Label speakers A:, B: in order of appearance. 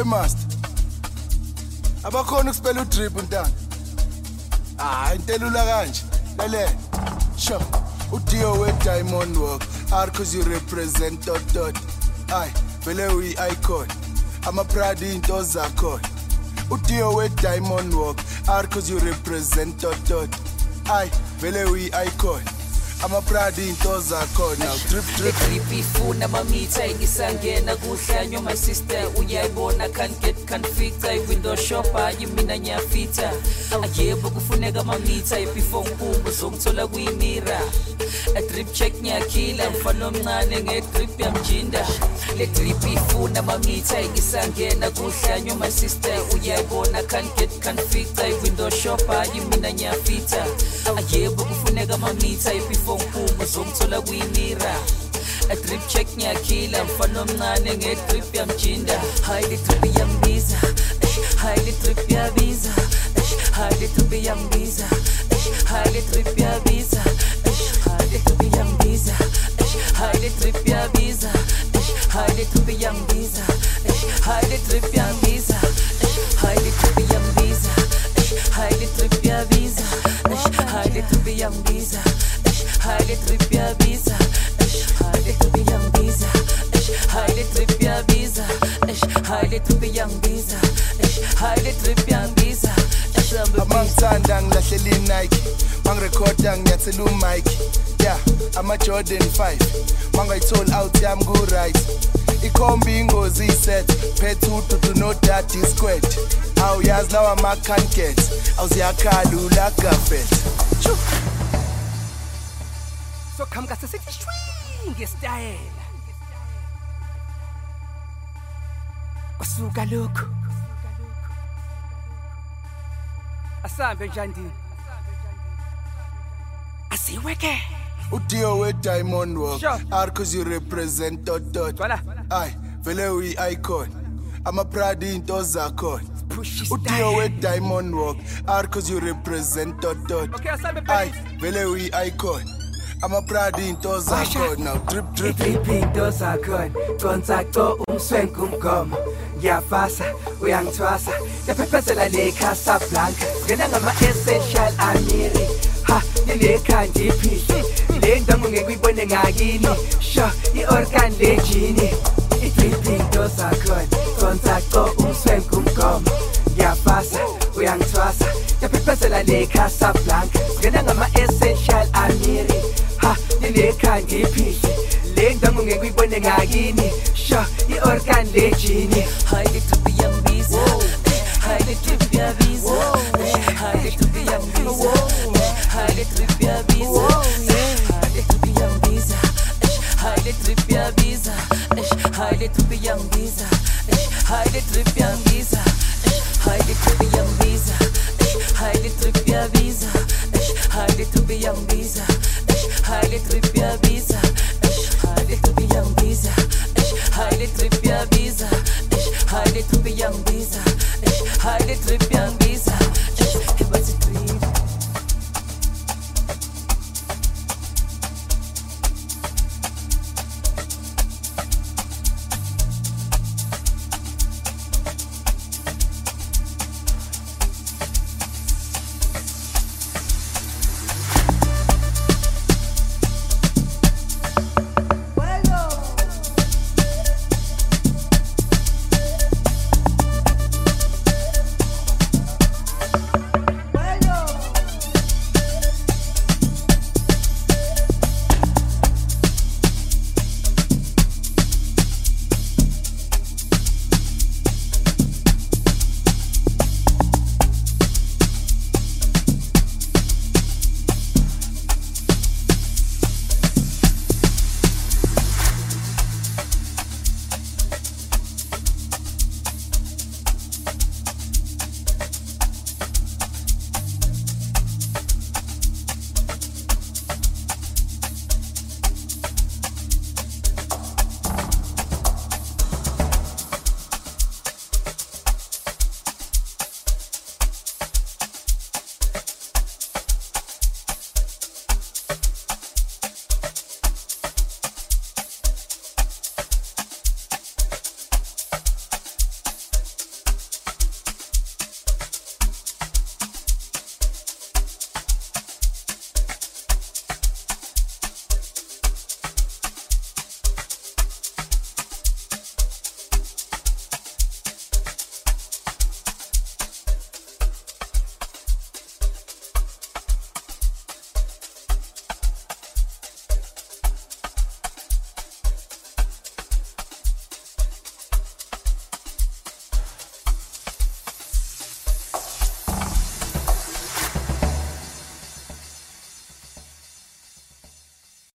A: master. Abakhona ukuspela udrip ntana. Intelula kanje. Lele. Sure. Udio we diamond work. Cause you represent dot. Aye, vele we icon. I'm a proud into zakon. Udio we diamond work. Cause you represent dot. Aye, vele we icon. I'm a proud into zakon. Now drip.
B: Creepy food na mamita isangena kuhlanyo my sister uyayibona can't get conflicted window shopper yimina nyafita ayebo kufuneka mamita before ngumbu zongithola kuyimira a drip check nyakhila mfana omncane ngedrip yamjinda le creepy food na mamita isangena kuhlanyo my sister uyayibona can't get conflicted window shopper yimina nyafita ayebo kufuneka mamita before ngumbu zongithola kuyimira a drip check nyakhila mfana omncane ngedrip yamjinda highly drip yambiza highly drip yabiza highly drip yambiza highly drip yabiza highly drip yambiza highly drip yabiza highly drip yambiza highly drip yambiza highly drip yambiza highly drip yabiza highly drip yambiza highly drip yabiza highly drip yambiza highly drip yambiza highly drip yambiza highly drip yambiza
A: Amangithanda ngilahlela iNike mangirecorda ngiyathela umic yeah ama Jordan 5 mangayithola out yami ku right ikhombi ingozi iset phethu no daddy squad awuyazi lawa ama canket awuziyakhala ulagafet
C: so khamka sesithi swing style kwasuka lokho asambe njandini asiweke
A: Udio we diamond work cause you represent dot. Aye, vele we icon. I'm a proud into zakon. Udio we diamond work cause you represent dot. Aye, vele we icon. I'm a proud into zakon. Now drip.
C: into zakon. Kontakto umswenkumgomo. Ngiyafasa uyangithwasa yaphephezela le Casablanca ngena ngama essential amiri ha le khandi iphile le ndango ngekuyibone ngakini sho iorgan lejini into zakon kontakto umswenkumgomo ngiyafasa uyangithwasa yaphephezela le Casablanca ngena ngama essential amiri ha le khandi iphile le ndango ngekuyibone ngakini sho iorgan lejini
B: highly drip yambiza highly drip yabiza highly drip yambiza highly drip yabiza highly drip yambiza highly drip yabiza highly drip yambiza highly drip yambiza highly drip yambiza highly drip yabiza highly drip yambiza highly drip yabiza highly drip yambiza highly drip yabiza highly drip yambiza highly drip